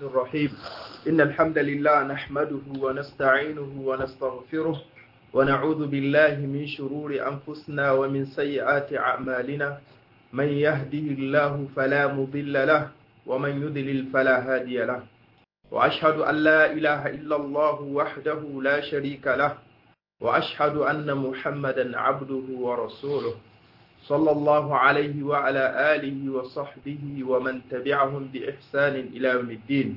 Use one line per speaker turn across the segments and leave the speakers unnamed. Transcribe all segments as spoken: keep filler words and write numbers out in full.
الرحيم إن الحمد لله نحمده ونستعينه ونستغفره ونعوذ بالله من شرور أنفسنا ومن سيئات أعمالنا من يهده الله فلا مضل له ومن يضلل فلا هادي له وأشهد أن لا إله إلا الله وحده لا شريك له وأشهد أن محمدا عبده ورسوله صلى الله عليه وعلى آله وصحبه ومن تبعهم بإحسان إلى يوم الدين.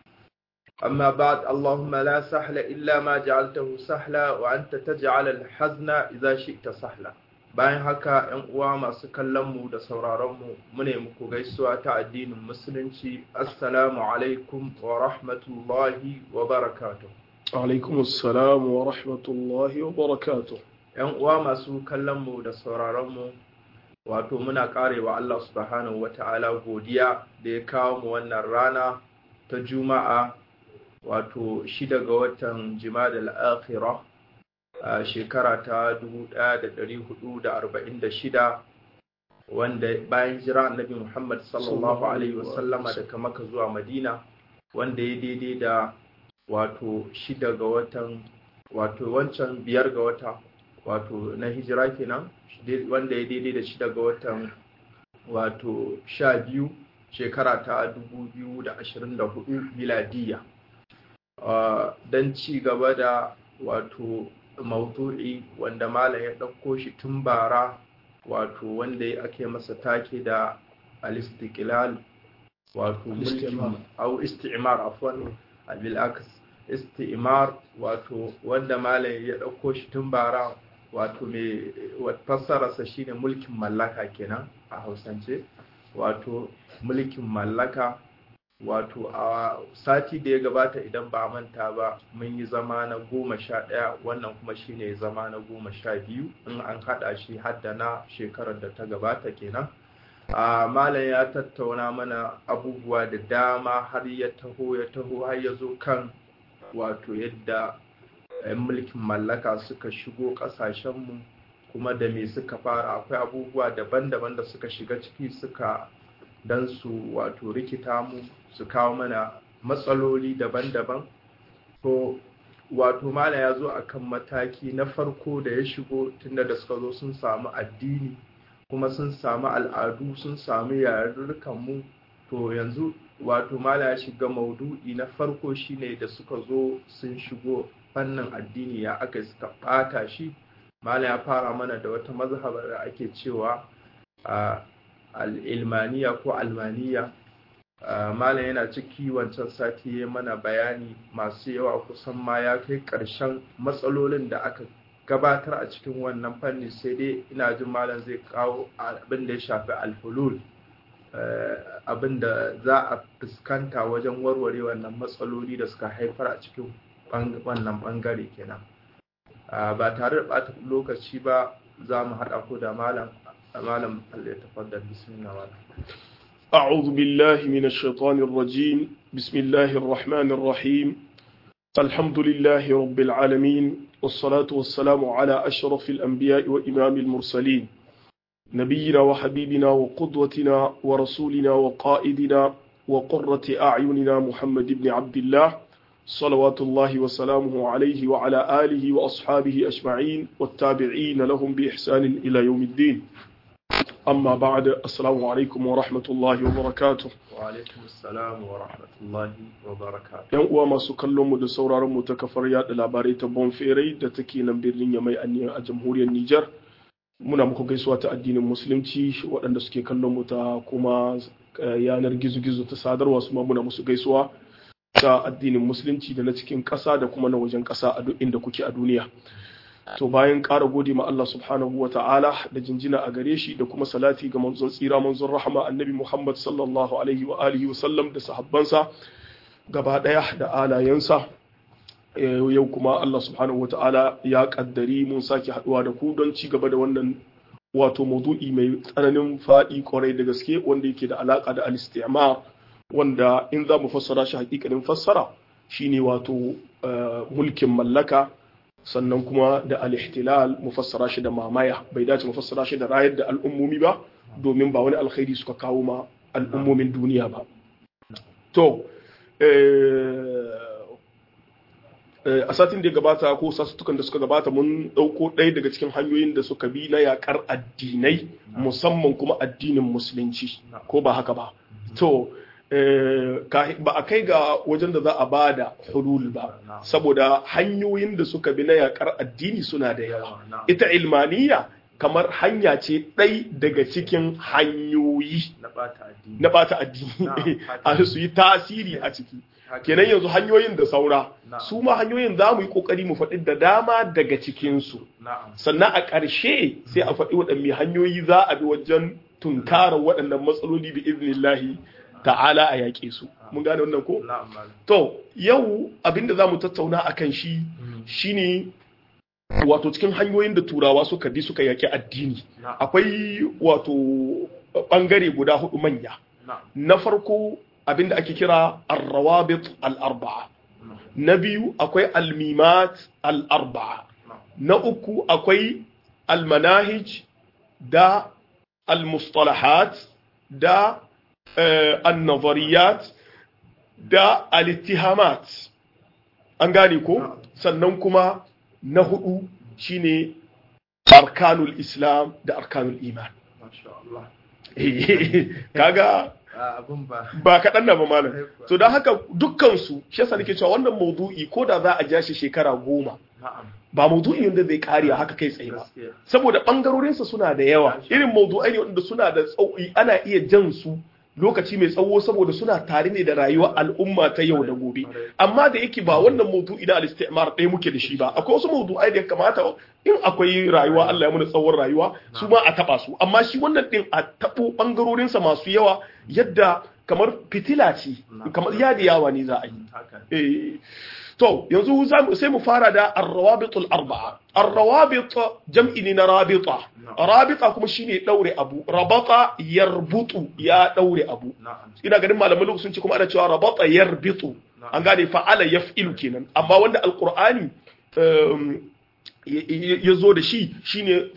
أما بعد، اللهم لا سهل إلا ما جعلته سهلا وأنت تجعل الحزن إذا شئت سهلا. bayan haka ‘yan uwa masu kallonmu da sauraronmu mune muku gaisuwa ta addinin musulunci. Assalamu alaikum wa rahmatullahi wa barakatuh.
alaikum assalam wa rahmatullahi wa barakatuh.
‘Yan uwa masu kallonmu da sauraronmu, wato muna karewa Allah subhanahu wa ta'ala godiya da ya kawo mu wannan rana ta Juma'a, wato shida ga watan Jimadal Akhirah a shekara ta dubu ɗaya da ɗari hudu da arba'in da shida, wanda bayan jira annabi Muhammad sallallahu alaihi wasallama daga Makka zuwa Madina, wanda ya daidai da wato shida ga watan wato wancan biyar ga wata wato na hijira kenan, wanda ya daidai da shida ga watan wato sha biyu shekara ta dubu biyu da ashirin da hudu miladiya, don ci gaba da wato maudu'i wanda malam ya ɗauko shi tun bara, wato wanda ake masa take da al-istiqlal wato mulkin au istimar afwan al-bil'aks istimar, wato wanda malam ya ɗauko shi tun bara, wato mai fassararsa shine mulkin mallaka kenan a Hausance, wato mulkin mallaka. Wato a sati da ya gabata idan ba manta ba mun yi zama na goma sha ɗaya, wannan kuma shine zama na goma sha biyu in an haɗa shi hadda na shekarar da ta gabata kenan. a malam ya tattauna mana abubuwa da dama har ya taho ya taho har ya zo kan wato yadda yan mulkin mallaka suka shigo ƙasashenmu kuma da me suka fara. Akwai abubuwa daban-daban da suka shiga ciki suka dan su wato rikita mu, su kawo mana matsaloli daban-daban. To wato mala ya zo akan mataki na farko da ya shigo, tunda da suka zo sun samu addini kuma sun samu al'adu, sun samu yarurrukan mu. To yanzu wato mala ya shiga maudu'i na farko shine da suka zo sun shigo fannin addini ya aka suka bata shi. Mala ya fara mana da wata mazhaba da ake cewa a al'ilmaniya ko almaniya. malam yana ciki wancan sati ya mana bayani masu yawa, kusan ma ya kai ƙarshen matsalolin da aka gabatar a cikin wannan fanni, sai dai ina jin malam zai kawo abin da ya shafi alhulul, abin da za a fuskanta wajen warware wannan matsaloli da suka haifar a cikin wannan bangare kenan. ba tare da ɓata lokaci ba za mu haɗa ku da malam. malam Allah ya tafaddal, bismillah.
أعوذ بالله من الشيطان الرجيم. بسم الله الرحمن الرحيم. الحمد لله رب العالمين، والصلاة والسلام على أشرف الأنبياء وإمام المرسلين، نبينا وحبيبنا وقدوتنا ورسولنا وقائدنا وقرة أعيننا محمد بن عبد الله صلوات الله وسلامه عليه وعلى آله وأصحابه أجمعين والتابعين لهم بإحسان إلى يوم الدين. أما بعد، السلام عليكم ورحمة الله وبركاته.
وعليكم السلام ورحمة الله وبركاته.
‘Yan uwa masu kallon mu da sauraron mu ta kafar yaɗa labarai ta Bonferai da take nan birnin Yamai a jamhuriyar Nijar, muna muku gaisuwa ta addinin musulunci. Waɗanda suke kallon mu ta kuma yanar gizo-gizo ta sadarwa su ma muna musu gaisuwa ta addinin musulunci da na cikin ƙasa da kuma na wajen ƙasa a duk inda kuke a duniya. To bayan ƙara gode ma Allah subhanahu wa ta'ala da jinjina a gare shi da kuma salati ga manzon tsira manzon rahama annabi Muhammad sallallahu alaihi wa alihi wa sallam da sahabbansa gaba ɗaya da alayensa, yau kuma Allah subhanahu wa ta'ala ya kaddari mun sake haɗuwa da ku don ci gaba da wannan wato maudu'i mai tsananin faɗi kwarai da gaske, wanda yake da alaƙa da al-istimar, wanda in za mu fassara shi hakikanin fassara shine wato mulkin mallaka, sannan kuma da al-ihtilal mu fassara shi da mamaya. Bai dace mu fassara shi da rayar da al'ummomi ba, domin ba wani alkhairi suka kawo ma al'ummomin duniya ba. To a satin da ya gabata ko sassutukan da suka gabata mun ɗauko ɗaya daga cikin hanyoyin da suka bi na yakar addinai musamman kuma addinin musulunci ko ba haka ba to ba a kai ga wajen da za a ba da hulul ba saboda hanyoyin da suka bi na yakar addini suna da yawa ita ilmaniya kamar hanya ce ɗai daga cikin hanyoyi na bata addini a su yi tasiri a ciki kenan yanzu hanyoyin da saura su ma hanyoyin za mu yi kokari mu faɗi da dama daga cikinsu sannan a ƙarshe sai a faɗi waɗanne hanyoyi za a bi wajen tunkarar waɗannan matsaloli bi iznillahi ta'ala a yaƙe su mun gane wannan ko to yau abinda za mu tattauna akan shi shine wato cikin hanyoyin da turawa suka bi suka yaƙi addini akwai wato ɓangare guda hudu manya na farko abinda ake kira ar-rawabit al-arba'a na biyu akwai al-mimat al-arba'a na uku akwai al-manahij da al-mustalahat da an-nazariyat da al-ittihamat an gane ko sannan kuma na hudu shine arkanul islam da arkanul iman kaga ba kaɗan na ba malam to don haka dukkansu shi yasa nake cewa wannan maudu'i ko da za a ja shi shekara goma ba maudu'i wanda zai kare haka kai tsaye ba saboda ɓangarorinsa suna da yawa irin maudu'ai ne wanda suna da tsaui ana iya jan su lokaci mai tsawo saboda suna tare ne da rayuwar al'umma ta yau da gobe amma da yake ba wannan maudu'i na al-istimar ɗaya muke da shi ba akwai wasu maudu'ai da ya kamata in akwai rayuwa Allah ya muna tsawon rayuwa su ma a taba su amma shi wannan din a tabo bangarorin sa masu yawa yadda kamar fitila ce kamar yadi yawa ne za a yi eh to yanzu sai mu fara da ar-rawabitul arba'a ar-rawabit jam'i ne na rabita rabita kuma shine daure abu rabata yarbutu ya daure abu ina ganin malaman lokacin sun ce kuma ana cewa rabata yarbitu an gane fa'ala yaf'ilu kenan amma wanda alqur'ani ya zo da shi shine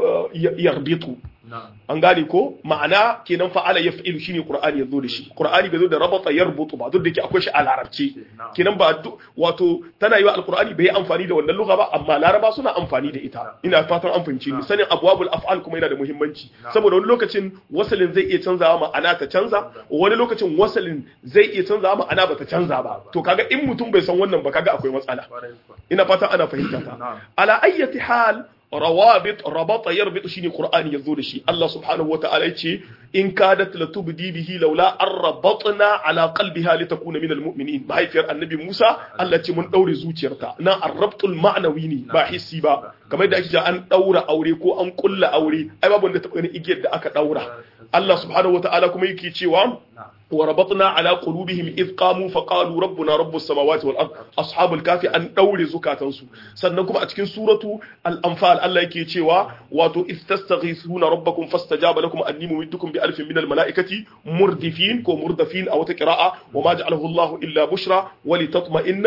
yarbitu an gane ko ma'ana kenan fa'ala yaf'ilu shine qur'ani ya zo da shi qur'ani bai zo da rabata yarbutu ba duk da yake akwai shi a larabci kenan ba wato tana yi wa alqur'ani bai amfani da wannan lugha ba amma laraba suna amfani da ita ina fatan an fahimce ni sanin abwabul af'al kuma yana da muhimmanci saboda wani lokacin wasalin zai iya canzawa ma'ana ta canza wani lokacin wasalin zai iya canzawa ma'ana ba ta canza ba to kaga in mutum bai san wannan ba kaga akwai matsala ina fatan ana fahimta ta ala ayyati hal rawabit rabata yarbitu shine qur'ani yazo da shi Allah subhanahu wataala yace in kadat latubdi bihi laula arrabatna ala qalbiha litakuna min almu'minin mahaifiyar annabi Musa Allah ce mun daure zuciyarta nan arrabtul ma'nawi ne ba hissi ba kamar da ake an daura aure ko an kulla aure ai babu wanda ta bani igiyar da aka daura Allah subhanahu wataala kuma yake cewa وربطنا على قلوبهم إذ قاموا فقالوا ربنا رب السماوات والأرض أصحاب الكافي أن دوري زكاتنسو سننكم أتكين سورة الأنفال الله يكي تشيوا واتو إذ تستغيثون ربكم فاستجاب لكم أني ممدكم بألف من الملائكة مردفين كو مردفين أو تقراء وما جعله الله إلا بشرى ولتطمئن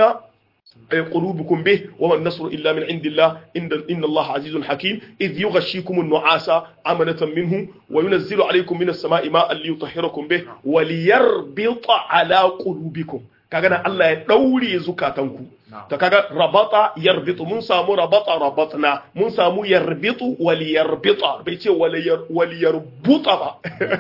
قلوبكم به وما النصر إلا من عند الله إن, إن الله عزيز حكيم إذ يغشيكم النعاس عمنة منه وينزل عليكم من السماء ماء ليطهركم به وليربط على قلوبكم كاغنا الله يدوري زكاتنكم ta kaga rabata yarbitu mun samu rabata rabatna mun samu yarbitu waliyarbita bai ce waliyarbuta ba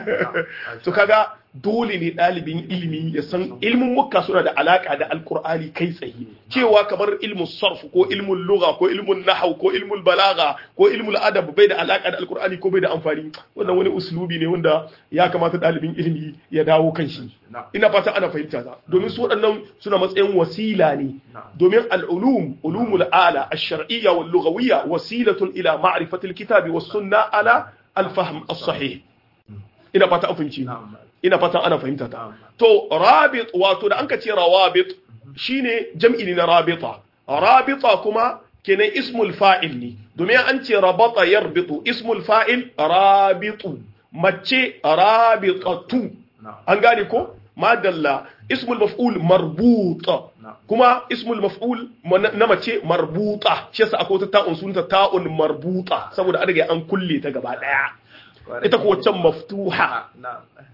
to kaga dole ne dalibin ilimi ya san ilmin mukka suna da alaka da alqur'ani kai tsaye cewa kamar ilmun sarf ko ilmun lugha ko ilmun nahw ko ilmul balagha ko ilmul adab bai da alaka da alqur'ani ko bai da amfani wannan wani uslubi ne wanda ya kamata dalibin ilimi ya dawo kan shi ina fata ana fahimta ta domin su waɗannan suna matsayin wasila ne domin al'ulum ulumul ala ash-shar'iyya wal lughawiyya wasilatun ila ma'rifati al-kitabi was sunna ala al-fahm as-sahih ina fata an fahimci ina fata ana fahimta ta to rabit wato da anka ce rawabit shine jam'i ne na rabita rabita kuma kenan ismul fa'il ne domin an ce rabata yarbitu ismul fa'il rabitu mace rabitatu an gane ko madalla ismul maf'ul marbuta kuma ismul maf'ul na mace marbuta shi yasa akwai wata ta'un sunta ta'un marbuta saboda an riga an kulle ta gaba daya ita ko wancan maftuha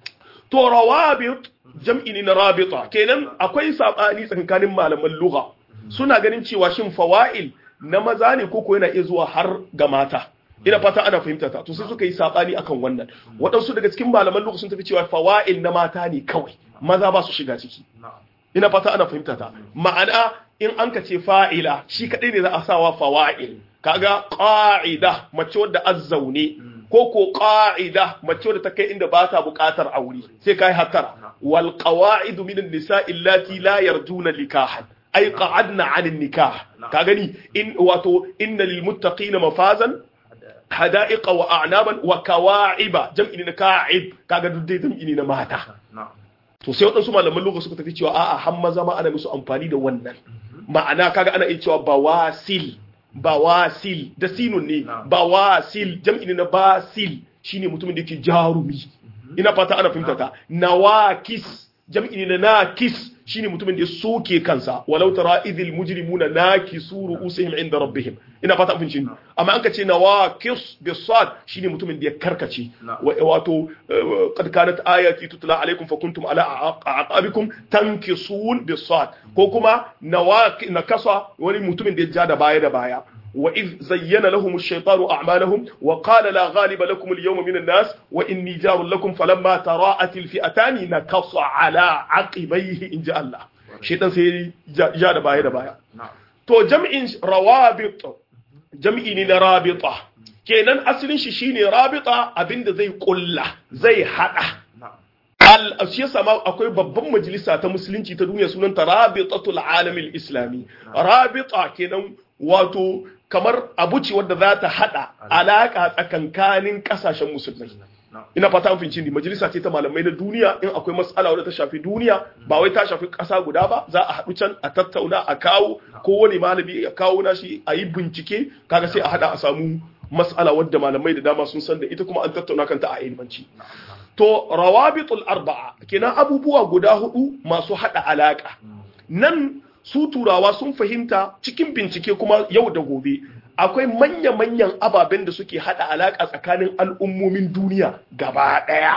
to rawabit jam'i ne na rabita kenan akwai sabani tsakanin malaman lugha suna ganin cewa shin fawa'il na maza ne ko ko yana iya zuwa har ga mata ina fata ana fahimta ta to sai suka yi sabani akan wannan waɗansu daga cikin malaman lugha sun tafi cewa fawa'il na mata ne kawai maza ba su shiga ciki ina fata ana fahimta ta ma'ana in an ka ce fa'ila shi kadai ne za a sawa fawa'il kaga qa'ida mace wadda azzaune ko ko qa'ida mace wadda ta kai inda ba ta buƙatar aure sai kai hattara wal qawa'idu minan nisa'i allati la yarjuna nikahan ay qa'adna 'anil nikah ka gani in wato inna lil muttaqina mafazan hada'iqa wa a'naban wa kawa'iba jam'i na ka'ib kaga duk dai jam'i na mata to sai wadansu malaman lugha suka tafi cewa a'a har maza ma ana musu amfani da wannan ma'ana kaga ana iya cewa bawasil bawasil da sinun ne bawasil jam'i na basil shine mutumin da yake jarumi ina fata ana fahimta ta nawakis jam'i na nakis shine mutumin da ya soke kansa walau tara idhil mujrimuna nakisu ru'usihim inda rabbihim ina fata an fahimci amma an ka ce nawakis bisad shine mutumin da ya karkace wato qad kanat ayati tutla alaikum fakuntum ala aqabikum tankisun bisad ko kuma nawaki nakasa wani mutumin da ya ja da baya da baya وإذ زين لهم الشيطان أعمالهم وقال لا غالب لكم اليوم من الناس وإني جار لكم فلما تراءت الفئتان نكص على عقبيه إن جاء الله شيطان سي جاء بايا بايا تو جمع روابط جمع رابطة kenan asalin shi shine rabita abinda zai kulla zai hada al shi yasa ma akwai babban majalisa ta musulunci ta duniya sunanta rabitatul alamil islami rabita kenan wato kamar abu ce wadda za ta hada alaka tsakankanin kasashen musulmai ina fata an finci ni majalisa ce ta malamai na duniya in akwai matsala wadda ta shafi duniya ba wai ta shafi kasa guda ba za a haɗu can a tattauna a kawo kowane malami ya kawo nashi a yi bincike kaga sai a hada a samu matsala wadda malamai da dama sun san da ita kuma an tattauna kanta a ilmanci to rawabitul arba'a kenan abubuwa guda hudu masu hada alaka nan su turawa sun fahimta cikin bincike kuma yau da gobe akwai manya-manyan ababen da suke hada alaka tsakanin al'ummomin duniya gaba daya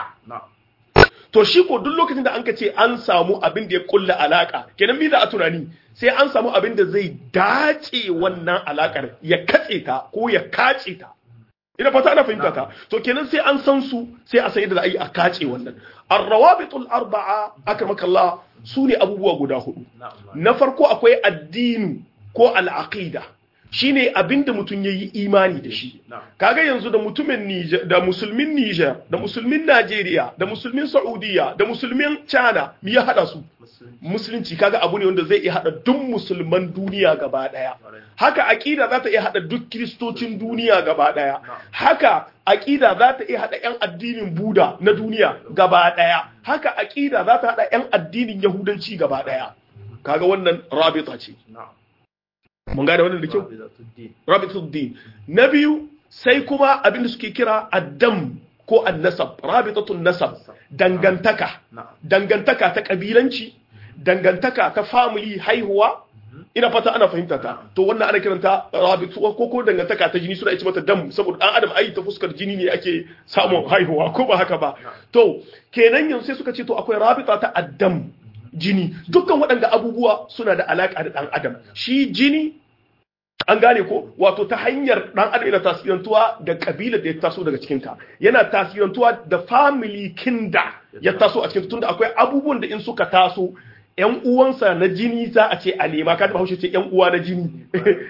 to shi ko duk lokacin da an ka ce an samu abin da ya kulla alaka kenan mi da a tunani sai an samu abin da zai dace wannan alakar ya katse ta ko ya kace ta ina fata ana fahimta ta to kenan sai an san su sai a san yadda za a yi a kace wannan ar-rawabitul arba'a akramakallah su ne abubuwa guda hudu na farko akwai addini ko al'aqida shine abinda mutum yayi imani da shi kaga yanzu da mutumin Niger da musulmin Niger da musulmin Najeriya da musulmin Saudiya da musulmin China me ya hada su musulunci kaga abu ne wanda zai iya hada duk musulman duniya gaba daya haka aqida za ta iya hada duk kristocin duniya gaba daya haka aqida za ta iya hada yan addinin Buda na duniya gaba daya haka aqida za ta hada yan addinin Yahudanci gaba daya kaga wannan rabita ce mun gane wannan da kyau rabitatud din na biyu sai kuma abinda suke kira addam ko annasab rabitatun nasab dangantaka dangantaka ta kabilanci dangantaka ta family haihuwa ina fata ana fahimta ta to wannan ana kiranta rabitu ko ko dangantaka ta jini suna ce mata dam saboda dan adam ai ta fuskar jini ne ake samun haihuwa ko ba haka ba to kenan yanzu sai suka ce to akwai rabita ta addam jini dukkan waɗanda abubuwa suna da alaka da dan adam shi jini an gane ko wato ta hanyar dan adam yana tasirantuwa da kabila da ya taso daga cikin ta yana tasirantuwa da family kinda ya taso a cikin tunda akwai abubuwan da in suka taso yan uwansa na jini za a ce a nema kada bahaushe ce yan uwa na jini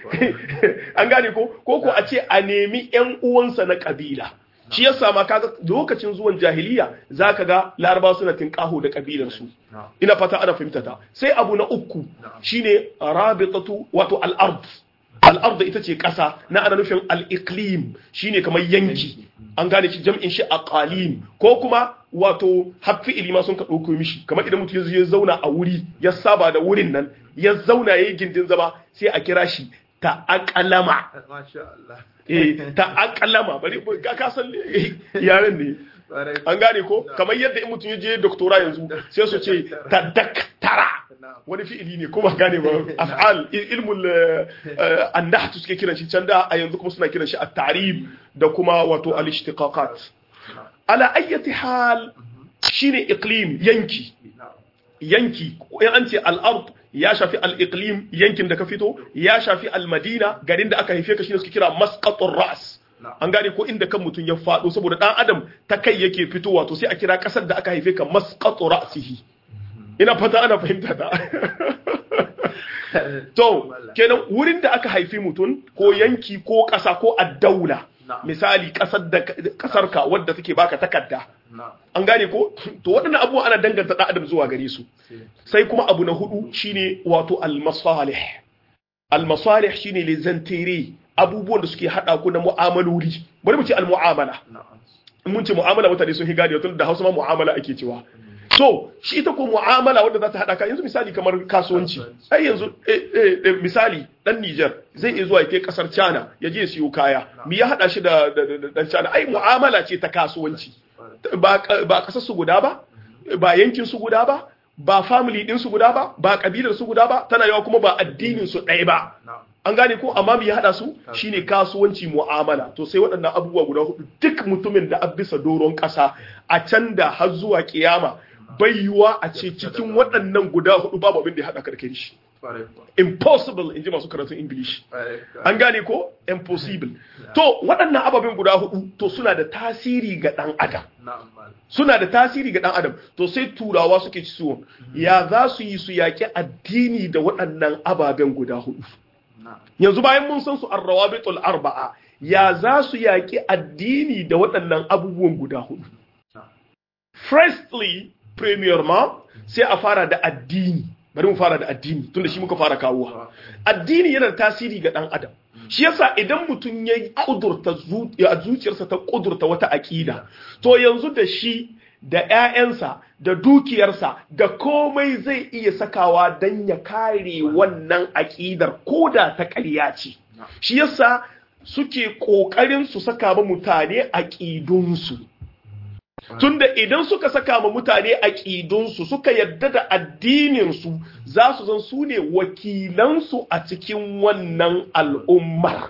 an gane ko ko ko a ce a nemi yan uwansa na kabila shi yasa ma kaga lokacin zuwan jahiliya zaka ga larabawa suna tinkaho da kabilar su ina fata ana fahimta ta sai abu na uku shine rabitatu wato al-ard al-ard ita ce kasa na ana nufin al-iqlim shine kamar yanki an gane shi jam'in shi aqalim ko kuma wato haffi ilima sun ka dauko mishi kamar idan mutum ya zauna a wuri ya saba da wurin nan ya zauna yayin gindin zama sai a kira shi ta aqalama masha Allah eh ta aqalama bari ka ka san yaren ne an gane ko kamar yadda in mutum ya je doctora yanzu sai su ce ta daktara wani fi'ili ne kuma gane ba af'al ilmul an-nahtu suke kiran shi can da a yanzu kuma suna kiran shi at-ta'rib da kuma wato al-ishtiqaqat ala ayyati hal shine iqlim yanki yanki in an ce al-ard ya shafi al-iqlim yankin da ka fito ya shafi al-madina garin da aka haife ka shine suke kira masqatur ras an gane ko inda kan mutun ya fado saboda dan adam ta kai yake fitowa to sai a kira kasar da aka haife ka masqatur rasihi ina fata ana fahimta ta to kenan wurin da aka haifi mutun ko yanki ko kasa ko ad-daula misali kasar da kasar ka wadda take baka takarda an gane ko to waɗannan abubuwa ana danganta ɗan adam zuwa gare su sai kuma abu na hudu shine wato al-masalih al-masalih shine les intérêts abubuwan da suke hada ku na mu'amaloli bari mu ce al-mu'amala mun ce mu'amala mutane sun higa da tun da Hausa ma mu'amala ake cewa so shi ita ko mu'amala wanda za ta hada ka yanzu misali kamar kasuwanci ai yanzu misali dan Niger zai iya zuwa yake kasar China ya je siyo kaya me ya hada shi da dan China ai mu'amala ce ta kasuwanci ba ba kasar su guda ba ba yankin su guda ba ba family din su guda ba ba kabilar su guda ba tana yawa kuma ba addinin su ɗaya ba an gane ko amma me ya hada su shine kasuwanci mu'amala to sai waɗannan abubuwa guda hudu duk mutumin da abisa doron ƙasa a can da har zuwa kiyama bai yiwa a ce cikin waɗannan guda hudu babu abin da ya hada karkare shi impossible in ji masu karatun English an gane ko impossible to waɗannan ababen guda hudu to suna da tasiri ga ɗan adam suna da tasiri ga ɗan adam to sai turawa suke ci suwon ya za su yi su yaƙi addini da waɗannan ababen guda hudu yanzu bayan mun san su arrawabitul arba'a ya za su yaƙi addini da waɗannan abubuwan guda hudu firstly premièrement sai a fara da addini bari mu fara da addini tunda shi muka fara kawowa addini yana da tasiri ga dan adam shi yasa idan mutum ya kudurta zuciyarsa ta kudurta wata aqida to yanzu da shi da ƴaƴansa da dukiyarsa da komai zai iya sakawa dan ya kare wannan aqidar koda ta ƙarya ce shi yasa suke kokarin su saka ba mutane aqidunsu tunda idan suka saka ma mutane aqidunsu suka yadda da addininsu za su zan su ne wakilansu a cikin wannan al'ummar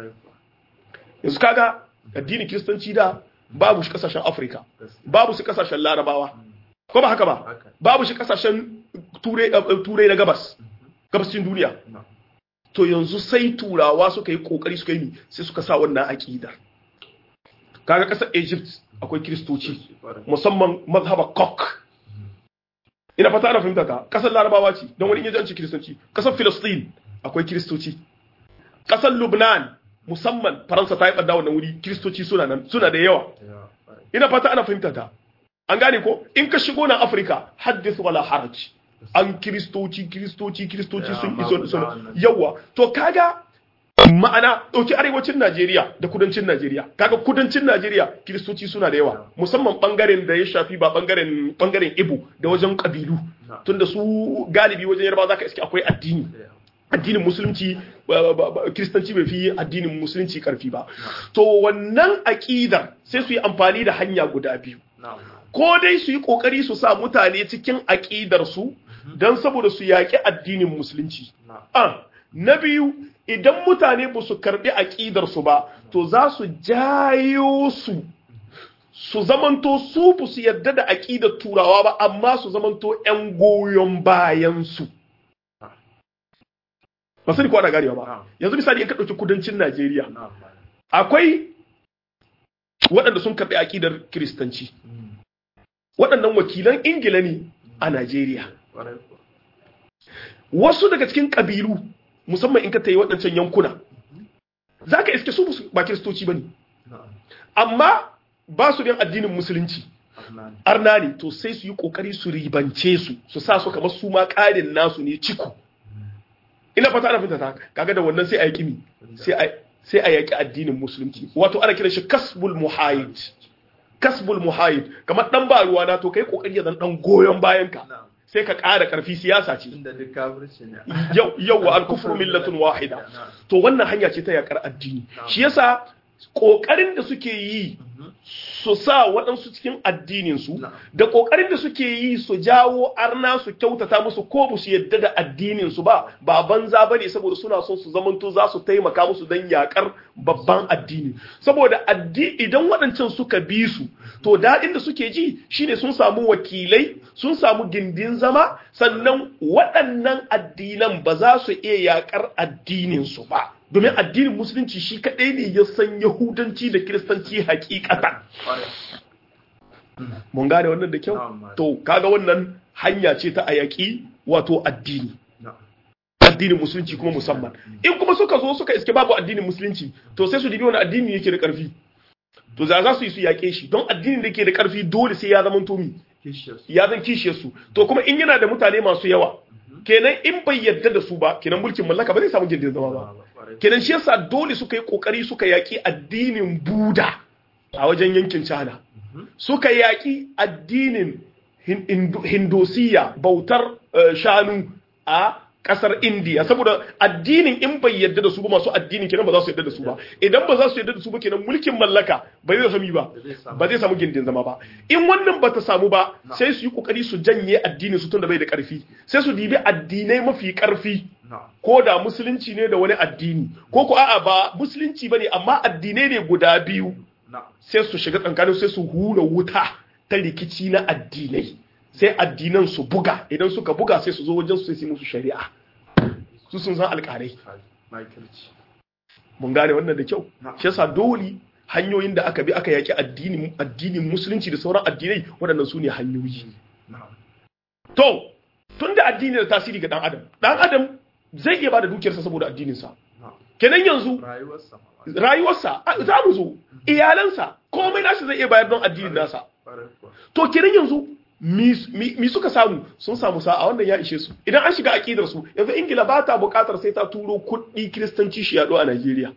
yanzu kaga addinin kiristanci da babu shi kasashen Afirka babu shi kasashen Larabawa ko ba haka ba babu shi kasashen turai turai na gabas gabashin duniya to yanzu sai turawa suka yi kokari suka yi sai suka sa wannan aqidar kaga kasar Egypt akwai kristoci musamman mazhaba Kok ina fata ana fahimta ka kasar Larabawa ce don wani yajanci kristoci kasar Palestine akwai kristoci kasar Lebanon musamman Faransa ta yi bada wannan wuri kristoci suna nan suna da yawa ina fata ana fahimta ta an gane ko in ka shigo na Africa haddith wala haraj an kristoci kristoci kristoci sun iso sun yawa to kaga ma'ana dauki arewacin Najeriya da kudancin Najeriya kaga kudancin Najeriya kristoci suna da yawa musamman bangaren da ya shafi ba bangaren bangaren Igbo da wajen kabilu tunda su galibi wajen Yarbawa zaka iske akwai addini addinin musulunci kristanci bai fi addinin musulunci karfi ba to wannan aqidar sai su yi amfani da hanya guda biyu ko dai su yi kokari su sa mutane cikin aqidar su dan saboda su yaki addinin musulunci ah na biyu idan mutane ba su karbi aqidar su ba to za su jayo su su zamanto su ba su yarda da aqidar turawa ba amma su zamanto ƴan goyon bayan su ba sai ko ana ganewa ba yanzu misali in ka dauki kudancin Najeriya akwai waɗanda sun karbi aqidar kristanci waɗannan wakilan Ingila ne a Najeriya wasu daga cikin kabilu musamman in ka tayi waɗancan yankuna za ka iske su ba kiristoci ba ne amma ba su bin addinin musulunci arna ne to sai su yi ƙoƙari su ribance su su sa su kamar su ma ƙarin nasu ne ciko ina fata ana fita ta kaga da wannan sai a yaƙi mi sai a yaƙi addinin musulunci wato ana kiran shi kasbul muhayid kasbul muhayid kamar dan ba ruwa na to kai ƙoƙari ya zan dan goyon bayan ka sai ka ƙara ƙarfi siyasa ce yawwa al-kufru millatun wahida to wannan hanya ce ta yakar addini shi yasa ƙoƙarin da suke yi su sa waɗansu cikin addininsu da ƙoƙarin da suke yi su jawo arna su kyautata musu ko ba su yadda da addininsu ba ba banza ba ne saboda suna son su zamanto za su taimaka musu don yaƙar babban addini saboda idan waɗancan suka bi su to daɗin da suke ji shine sun samu wakilai sun samu gindin zama sannan waɗannan addinan ba za su iya yaƙar addininsu ba domin addinin musulunci shi kaɗai ne ya san yahudanci da kiristanci hakikatan mun gane wannan da kyau to kaga wannan hanya ce ta ayaki wato addini addinin musulunci kuma musamman in kuma suka zo suka iske babu addinin musulunci to sai su dibi wani addini yake da ƙarfi to za za su yi su yaƙe shi don addinin da yake da ƙarfi dole sai ya zama tomi ya zan kishiyar su to kuma in yana da mutane masu yawa kenan in bai yarda da su ba kenan mulkin mallaka ba zai samu gindin zama ba kenan shi yasa dole suka yi kokari suka yaki addinin Buda a wajen yankin China suka yaki addinin Hindosiya bautar shanu a kasar India saboda addinin in bai yarda da su ba masu addinin kenan ba za su yarda da su ba idan ba za su yarda da su ba kenan mulkin mallaka ba zai sami ba ba zai samu gindin zama ba in wannan ba ta samu ba sai su yi kokari su janye addinin su tunda bai da karfi sai su dibi addinai mafi karfi ko da musulunci ne da wani addini ko ko a'a ba musulunci bane amma addinai ne guda biyu sai su shiga tsakanin sai su hura wuta ta rikici na addinai sai addinan su buga idan suka buga sai su zo wajen su sai su musu shari'a su sun san alƙalai mun gane wannan da kyau shi yasa dole hanyoyin da aka bi aka yaki addinin addinin musulunci da sauran addinai waɗannan su ne hanyoyi to tunda addini da tasiri ga dan adam dan adam zai iya bada dukiyarsa saboda addininsa kenan yanzu rayuwarsa za mu zo iyalansa komai nashi zai iya bayar don addinin nasa to kenan yanzu mi suka samu sun samu sa'a wannan ya ishe su idan an shiga akidar su yanzu ingila ba ta bukatar sai ta turo kuɗi kiristanci shi yaɗo a najeriya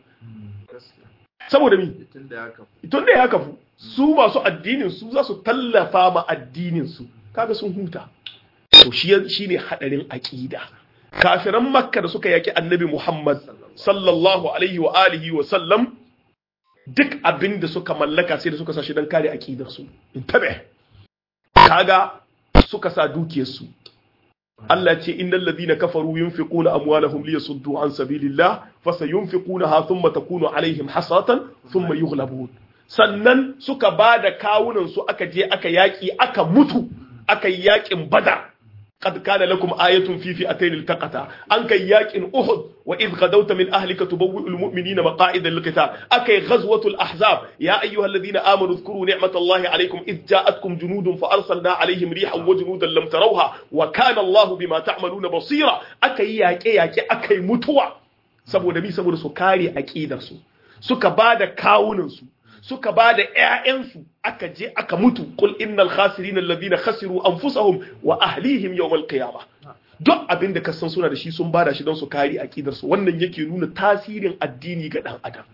saboda mi tun da ya kafu su masu addinin su za su tallafa ma addinin su kaga sun huta to shi ne hadarin akida kafiran makka da suka yaki annabi muhammad sallallahu alaihi wa alihi wa sallam duk abin da suka mallaka sai da suka sa shi don kare akidar su intabe kaga suka sa dukiyar su Allah ce innal ladina kafaru yunfiquna amwalahum liyasuddu an sabilillah fasayunfiqunaha thumma takunu alaihim hasatan thumma yughlabun sannan suka bada kawunan su aka je aka yaki aka mutu aka yi yakin badar قد كان لكم آية في فئتين التقتا أنك ياكن أحد وإذ غدوت من أهلك تبوئ المؤمنين مقاعد للقتال أكي غزوة الأحزاب يا أيها الذين آمنوا اذكروا نعمة الله عليكم إذ جاءتكم جنود فأرسلنا عليهم ريحا وجنودا لم تروها وكان الله بما تعملون بصيرا أكي ياكي ياكي أكي متوى سبو نبي سبو سكاري أكي درسو سكا بعد كاوننسو suka ba da ‘ya'yansu aka je aka mutu kul innal khasirin alladhina khasiru anfusahum wa ahlihim yawmal qiyamah duk abin da ka san suna da shi sun bada shi don su kare aqidar su wannan yake nuna tasirin addini ga dan adam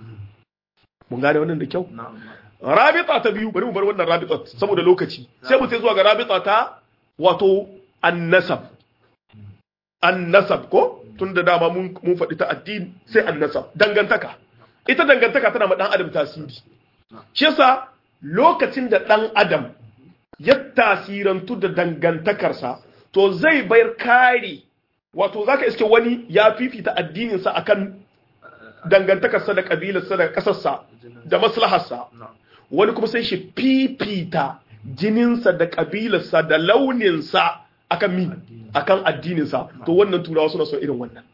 mun gane wannan da kyau rabita ta biyu bari mu bar wannan rabita saboda lokaci sai mu sai zuwa ga rabita ta wato an-nasab an-nasab ko tunda dama mun mun faɗi ta addini sai an-nasab dangantaka ita dangantaka tana ma dan adam tasiri shi yasa lokacin da dan adam ya tasirantu da dangantakarsa to zai bayar kare wato zaka iske wani ya fifita addininsa akan dangantakarsa da kabilarsa da kasarsa da maslaharsa wani kuma sai shi fifita jininsa da kabilarsa da launinsa akan mi akan addininsa to wannan turawa suna son irin wannan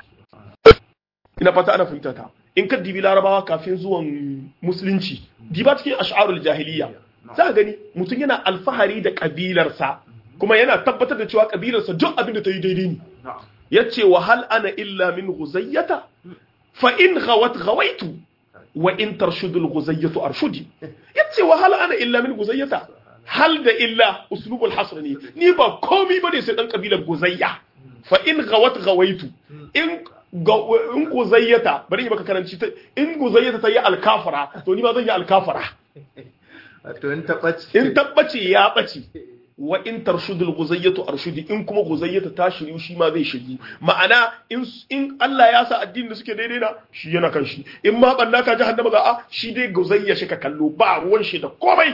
ina fata ana fahimta ta in ka dibi larabawa kafin zuwan musulunci diba cikin ash'arul jahiliya za ka gani mutum yana alfahari da kabilarsa kuma yana tabbatar da cewa kabilarsa duk abin da ta yi daidai ne yace wa hal ana illa min ghuzayyata fa in ghawat ghawaitu wa in tarshudul ghuzayyatu arshudi yace wa hal ana illa min ghuzayyata hal da illa uslubul hasr ne ni ba komai bane sai dan kabilar guzayya fa in ghawat ghawaitu in in guzayyata bari yi maka karanci ta in guzayyata ta yi alkafara to ni ba zan yi alkafara
to in tabbaci
in tabbaci ya bace wa in tarshudul guzayyatu arshudi in kuma guzayyata ta shiryu shi ma zai shiryu ma'ana in in Allah ya sa addinin da suke daidai na shi yana kan shi in ma banna ka jahannama za a shi dai guzayya shi ka kallo ba ruwan shi da komai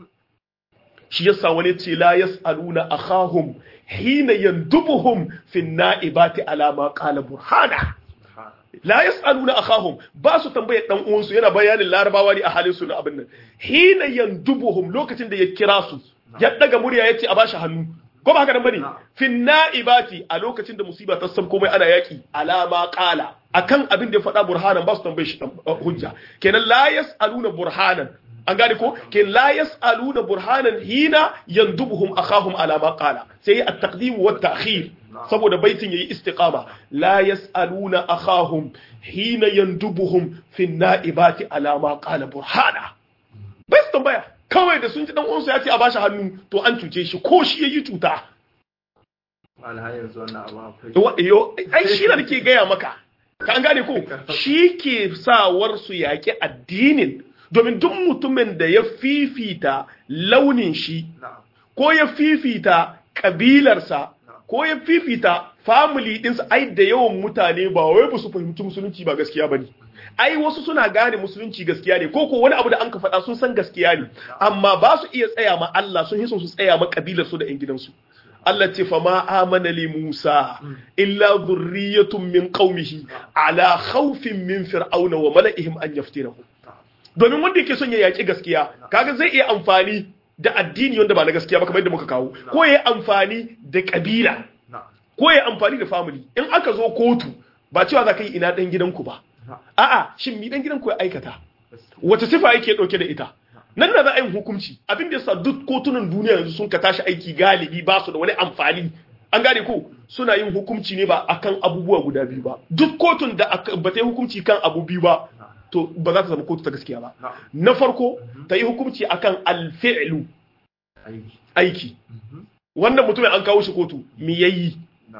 shi yasa wani ce la yasaluna akhahum hina yandubuhum fi naibati ala ma qala burhana la yasaluna akhahum ba su tambaye dan uwansu yana bayanin larabawa ne a halin su na abin nan hina yandubuhum lokacin da ya kira su ya daga murya yace a bashi hannu ko ba haka nan bane fin naibati a lokacin da musiba ta san komai ana yaki alama qala akan abin da ya faɗa burhanan ba su tambaye shi hujja kenan la yasaluna burhanan an gane ko ke la yasaluna burhanan hina yandubuhum akhahum alama qala sai at-taqdim wa at-ta'khir saboda baitin yayi istiqama la yasaluna akhahum hina yandubuhum fi naibati alama qala burhana bai tambaya kawai da sun ji dan uwansu ya ce a bashi hannu to an cuce shi ko shi yayi cuta
alhayin zuwa abu
yo ai shi da ke gaya maka ka an gane ko shi ke sawar su yaki addinin domin duk mutumin da ya fifita launin shi ko ya fifita kabilarsa ko ya fifita family ɗinsa ai da yawan mutane ba wai ba su fahimci musulunci ba gaskiya bane ai wasu suna gane musulunci gaskiya ne ko ko wani abu da an ka faɗa sun san gaskiya ne amma ba su iya tsaya ma Allah sun hiso su tsaya ma kabilar su da ƴan gidansu Allah ce fa ma amana li Musa illa dhurriyyatun min qaumihi ala khawfin min fir'auna wa mala'ihim an yaftinahu domin wanda yake son ya yaki gaskiya kaga zai iya amfani da addini wanda ba na gaskiya ba kamar yadda muka kawo ko ya amfani da kabila ko ya amfani da family in aka zo kotu ba cewa za ka yi ina dan gidanku ba a'a shin mi dan gidanku ya aikata wace sifa yake dauke da ita nan da za a yi hukunci abin da yasa duk kotunan duniya yanzu sun ka tashi aiki galibi ba su da wani amfani an gane ko suna yin hukunci ne ba akan abubuwa guda biyu ba duk kotun da ba ta yi hukunci kan abu biyu ba to ba za ta zama kotu ta gaskiya ba na farko ta yi hukunci akan alfi'lu aiki wannan mutumin an kawo shi kotu mi yayi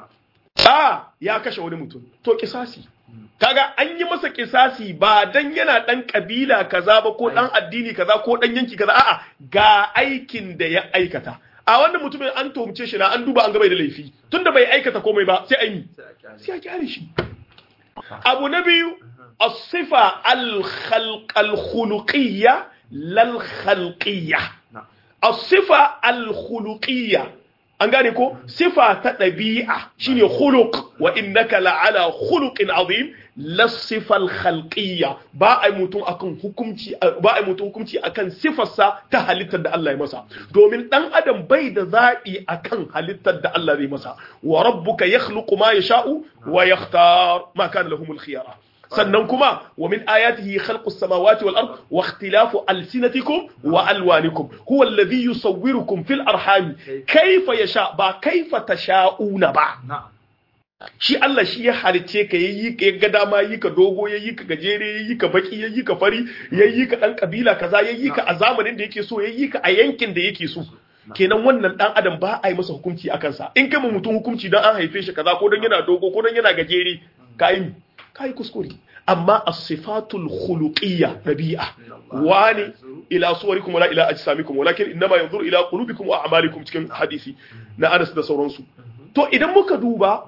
a ya kashe wani mutum to kisasi kaga an yi masa kisasi ba dan yana dan kabila kaza ba ko dan addini kaza ko dan yanki kaza a'a ga aikin da ya aikata a wannan mutumin an tuhumce shi na an duba an ga bai da laifi tunda bai aikata komai ba sai an yi sai a kyale shi abu na biyu الصفة الخلق الخلقية لا الخلقية الصفة الخلقية an gane ko sifa ta ɗabi'a shine khuluq wa innaka la'ala khuluqin azim la sifal khalqiyya ba ai mutum akan hukunci ba ai mutum hukunci akan sifarsa ta halittar da Allah ya masa domin dan adam bai da zabi akan halittar da Allah zai masa wa rabbuka yakhluqu ma yasha'u wa yakhtar ma kana lahumul khiyara sannan kuma wa min ayatihi khalqus samawati wal ard wa ikhtilafu alsinatikum wa alwanikum huwa alladhi yusawwirukum fil arham kayfa yasha ba kayfa tasha'una ba shi Allah shi ya halice ka yayi ka ga dama yi ka dogo yayi ka gajere yayi ka baki yayi ka fari yayi ka dan kabila kaza yayi ka a zamanin da yake so yayi ka a yankin da yake so kenan wannan dan adam ba a yi masa hukunci akan sa in kai mutum hukunci dan an haife shi kaza ko dan yana dogo ko dan yana gajere kai kai kuskure amma as-sifatul khuluqiyya dabi'a wani ila suwarikum wala ila ajsamikum walakin inma yanzuru ila qulubikum wa a'malikum cikin hadisi na Anas da sauransu to idan muka duba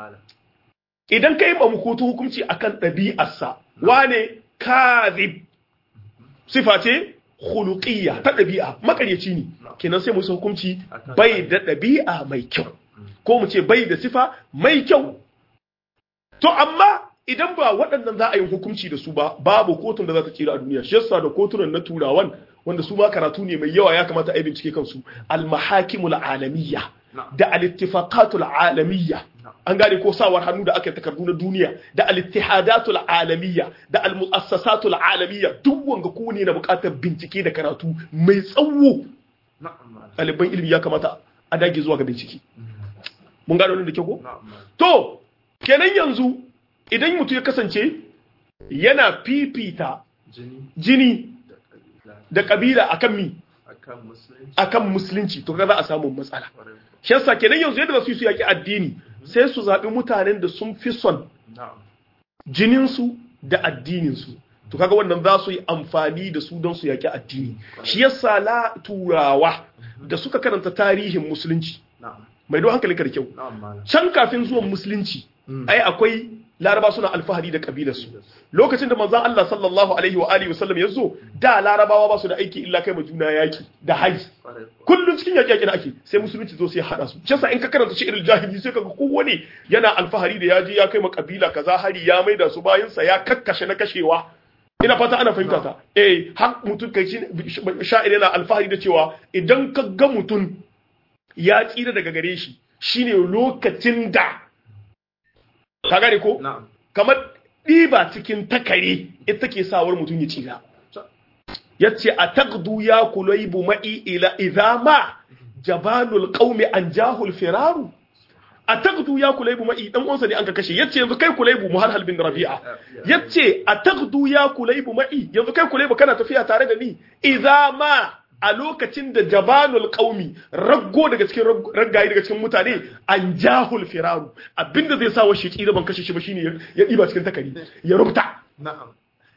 idan kai ba mu kotu hukunci akan dabi'arsa wane kadhib sifa ce khuluqiyya ta dabi'a makaryaci ne kenan sai mu sa hukunci bai da dabi'a mai kyau ko mu ce bai da sifa mai kyau to amma idan ba waɗannan za a yi hukunci da su ba babu kotun da za ta tsira a duniya shi yasa da kotunan na turawan wanda su ma karatu ne mai yawa ya kamata a yi bincike kansu al-mahakimul alamiyya da al-ittifaqatul alamiyya an gane ko sawar hannu da aka yi takardu na duniya da al-ittihadatul alamiyya da al-mu'assasatul alamiyya duk wanga ko ne na buƙatar bincike da karatu mai tsawo ɗaliban ilimi ya kamata a dage zuwa ga bincike mun gane wannan da kyau ko to kenan yanzu idan mutum ya kasance yana fifita jini da kabila akan mi akan musulunci to kaga za a samu matsala shi yasa kenan yanzu yadda za su yi su yaki addini sai su zaɓi mutanen da sun fi son jininsu da addininsu to kaga wannan za su yi amfani da su don su yaki addini shi yasa la turawa da suka karanta tarihin musulunci mai don hankalinka da kyau can kafin zuwan musulunci ai akwai laraba suna alfahari da kabilarsu lokacin da manzon Allah sallallahu alaihi wa alihi wasallam ya zo da larabawa ba su da aiki illa kai ma juna yaki da haji kullun cikin yaki yaki ake sai musulunci zo sai ya hada su shi yasa in ka karanta shi irin jahili sai kaga kowane yana alfahari da yaji ya kai ma kabila kaza hari ya maida su bayan sa ya kakkashe na kashewa ina fata ana fahimta ta eh har mutum kai shi sha'ir yana alfahari da cewa idan ka ga mutum ya tsira daga gare shi shine lokacin da ka gane ko kamar ɗiba cikin takare ita ke sawar mutum ya tsira yace ataqdu ya kulaybu ma'i ila idha ma jabalul qaumi anjahul firaru ataqdu ya kulaybu ma'i dan uwansa ne an ka kashe yace yanzu kai kulaybu muhalhal bin rabi'a yace ataqdu ya kulaybu ma'i yanzu kai kulaybu kana tafiya tare da ni idha ma a lokacin da jabalul qaumi raggo daga cikin raggaye daga cikin mutane an jahul firaru abinda zai sa wa shi tsira ban kashe shi ba shine ya diba cikin takari ya rubuta na'am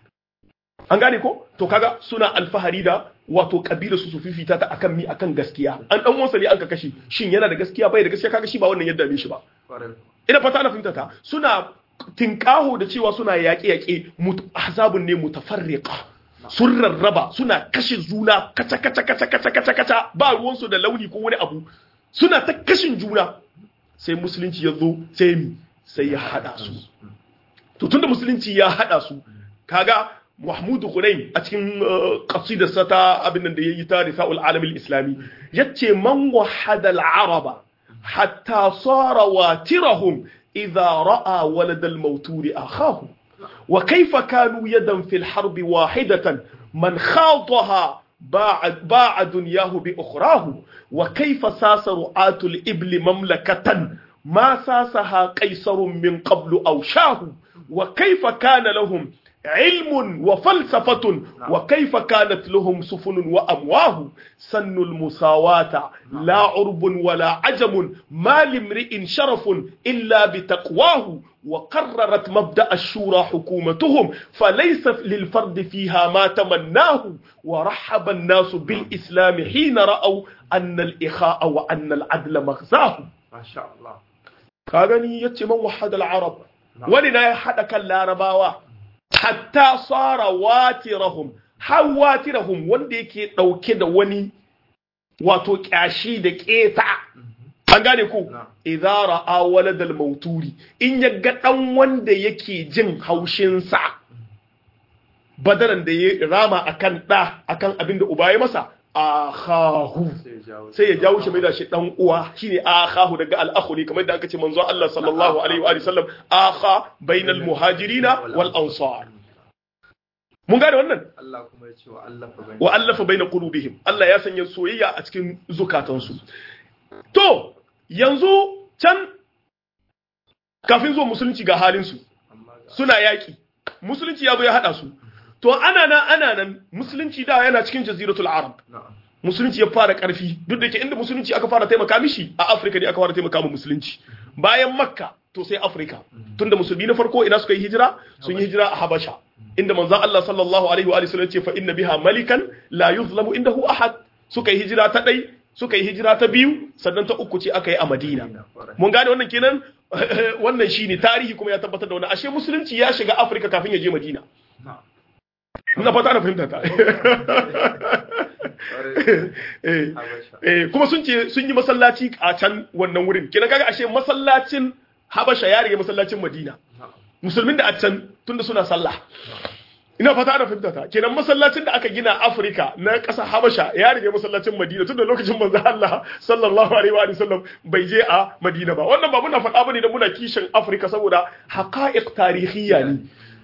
an gane ko to kaga suna alfahari da wato kabila su su fifita ta akan mi akan gaskiya an dan wansa ne an ka kashe shin yana da gaskiya bai da gaskiya kaga shi ba wannan yadda shi ba ina fata ana fahimta ta suna tinkaho da cewa suna yaƙe-yaƙe ahzabun ne mutafarriqa sun rarraba suna kashe juna kaca kaca kaca kaca kaca kaca ba ruwansu da launi ko wani abu suna ta kashin juna sai musulunci ya zo sai mi sai ya hada su to tunda musulunci ya hada su kaga Mahmud Ghunaim a cikin qasidarsa ta abin nan da yayi ta Risaul Alam al-Islami yace man wahada al-araba hatta sara watirahum idha ra'a walad al-mawtur akhahu وكيف كانوا يدا في الحرب واحدة من خاضها باع, باع دنياه بأخراه وكيف ساس رعاة الإبل مملكة ما ساسها قيصر من قبل أو شاه وكيف كان لهم علم وفلسفة وكيف كانت لهم سفن وأمواه سن المساواة لا عرب ولا عجم ما لامرئ شرف إلا بتقواه وقررت مبدأ الشورى حكومتهم فليس للفرد فيها ما تمناه ورحب الناس بالإسلام حين رأوا أن الإخاء وأن العدل مغزاه
ما شاء الله
كاغني يتمن وحد العرب ولنا يحدك العرباوة hatta tsara watirahum har watirahum wanda yake dauke da wani wato kyashi da keta an gane ku idza ra'a waladal mauturi in yaga dan wanda yake jin haushin sa badaran da ya rama akan da akan abinda uba ya masa akhahu sai ya jawo shi mai da shi dan uwa shine akhahu daga al-akhu ne kamar da aka ce manzo Allah sallallahu alaihi wa sallam akha bainal muhajirina wal ansar mun gane wannan
Allah kuma ya ce wa allafa bain
wa allafa bain qulubihim Allah ya sanya soyayya a cikin zukatansu to yanzu can kafin zuwa musulunci ga halin su suna yaki musulunci ya zo ya hada su to ana nan ana nan musulunci da yana cikin jaziratul arab musulunci ya fara karfi duk da ke inda musulunci aka fara taimaka mishi a Afrika ne aka fara taimaka mu musulunci bayan makka to sai Afrika tunda musulmi na farko ina suka yi hijira sun yi hijira a habasha inda manzon Allah sallallahu alaihi wa sallam ce fa inna biha malikan la yuzlamu indahu ahad suka yi hijira ta dai suka yi hijira ta biyu sannan ta uku ce aka yi a Madina mun gane wannan kenan wannan shine tarihi kuma ya tabbatar da wannan ashe musulunci ya shiga Afrika kafin ya je Madina ina fata ana fahimta ta kuma sun ce sun yi masallaci a can wannan wurin kina kaga ashe masallacin Habasha ya rige masallacin Madina musulmin da a can tunda suna sallah ina fata ana fahimta ta kenan masallacin da aka gina Afrika na ƙasar Habasha ya rige masallacin Madina tunda lokacin manzo Allah sallallahu alaihi wa sallam bai je a Madina ba wannan ba muna faɗa bane da muna kishin Afrika saboda haqa'iq tarihiyya ne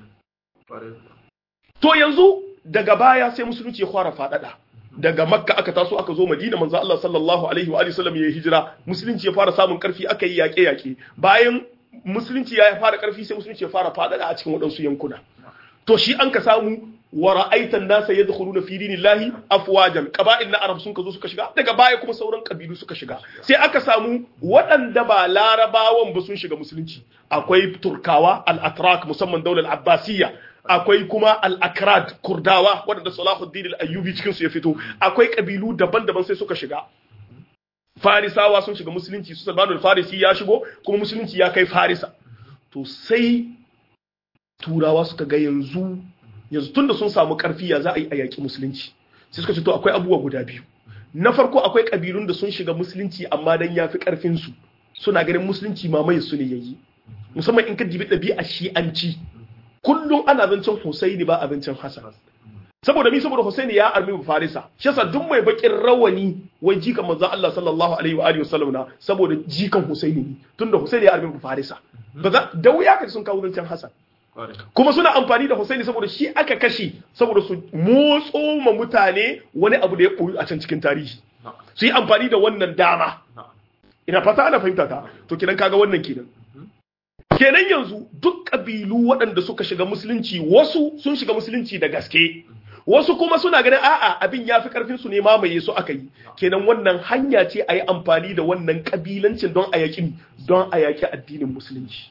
to yanzu daga baya sai musulunci ya fara fadada daga makka aka taso aka zo madina manzo Allah sallallahu alaihi wa sallam ya hijira musulunci ya fara samun karfi aka yi yaƙe yaƙe bayan musulunci ya fara karfi sai musulunci ya fara fadada a cikin wadansu yankuna to shi an ka samu wa ra'aitan nasa yadkhuluna fi dinillahi afwajan qaba'il na arab sun ka zo suka shiga daga baya kuma sauran kabilu suka shiga sai aka samu waɗanda ba larabawan ba sun shiga musulunci akwai turkawa al-atrak musamman daular abbasiyya akwai kuma al-akrad kurdawa waɗanda Salahuddin al-Ayyubi cikin su ya fito akwai kabilu daban-daban sai suka shiga farisawa sun shiga musulunci su Salman al-Farisi ya shigo kuma musulunci ya kai farisa to sai turawa suka ga yanzu yanzu tunda sun samu karfi ya za a yi a yaƙi musulunci sai suka ce to akwai abubuwa guda biyu na farko akwai kabilun da sun shiga musulunci amma dan yafi karfin su suna ganin musulunci mamaye su ne yayi musamman in ka dibi ɗabi'a shi'anci kullum ana zancen Husaini ba abincin Hassan saboda mi saboda Husaini ya armi Farisa shi yasa duk mai bakin rawani wai jikan manzon Allah sallallahu alaihi wa alihi wasallam na saboda jikan Husaini ne tunda Husaini ya armi Farisa ba za da wuya ka sun kawo zancen Hassan kuma suna amfani da Husaini saboda shi aka kashe saboda su motso ma mutane wani abu da ya koyi a can cikin tarihi su yi amfani da wannan dama ina fata ana fahimta ta to kidan kaga wannan kenan kenan yanzu duk kabilu waɗanda suka shiga musulunci wasu sun shiga musulunci da gaske wasu kuma suna ganin a'a abin ya fi karfin su ne mamaye su aka yi kenan wannan hanya ce a yi amfani da wannan kabilancin don a yaƙi don a yaƙi addinin musulunci